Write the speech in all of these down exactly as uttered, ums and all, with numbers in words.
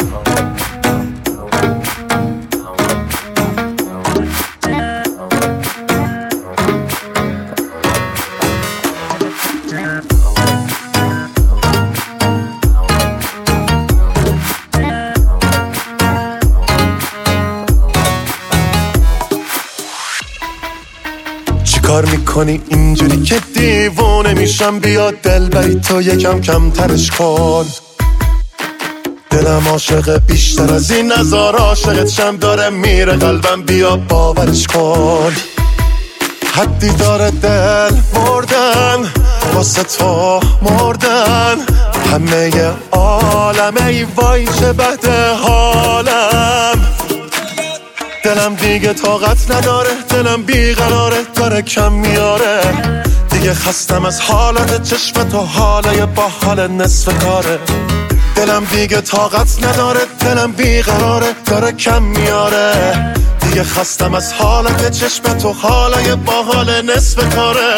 کار میکنی اینجوری که دیوونه میشم، بیا دل بری تو یکم کم ترش کن. دلم عاشق بیشتر از این نظار عاشقت شم، داره میره قلبم بیا باورش کن. حدی داره دل مردن واسه تو مردن، همه عالم ای وای چه بده حالم. دلم دیگه طاقت نداره، دلم بیقراره داره کم میاره. دیگه خستم از حالت چشم تو، حاله با حال نصف کاره. دلم دیگه طاقت نداره، دلم بیقراره داره کم میاره. دیگه خستم از حالت چشم تو، حاله با حال نصف کاره.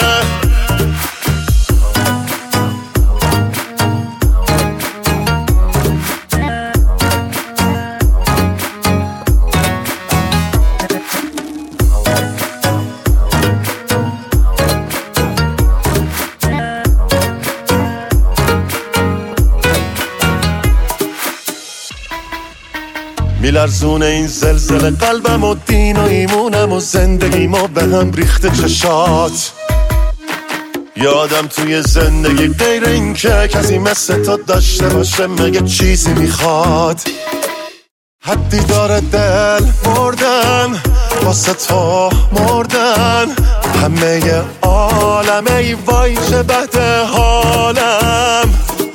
میلرزونه این زلزله قلبم و دین و ایمونم و زندگیمو به هم ریخته چشات. یادم توی زندگی غیر این که کسی مثل تو داشته باشه مگه چیزی میخواد. حدی داره دل مردن واسه تو مردن، همه عالم ای وای چه بده حالم.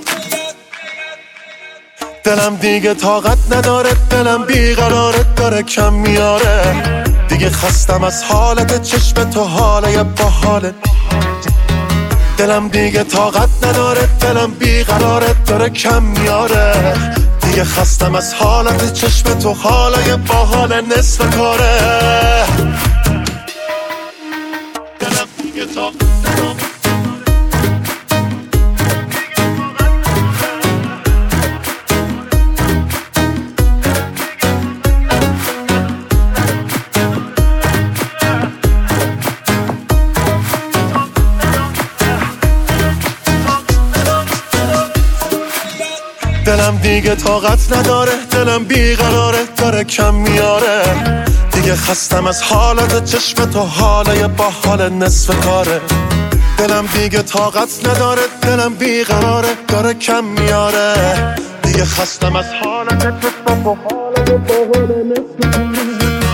دلم دیگه طاقت نداره، دلم بیقراره داره کم میاره. دیگه خستم از حالت چشم تو، حاله با حالت. دلم دیگه طاقت نداره، دلم بیقراره داره کم میاره. دیگه خستم از حالت چشم تو، حاله با حال نصف کاره. دلم دیگه طاقت نداره. دلم دیگه طاقت نداره، دلم بیقراره داره کم میاره. دیگه خستم از حالت چشم تو، حاله با حال نصف کاره. دلم دیگه طاقت نداره، دلم بیقراره داره کم میاره. دیگه خستم از حالت چشم تو، حاله با حال نصف کاره.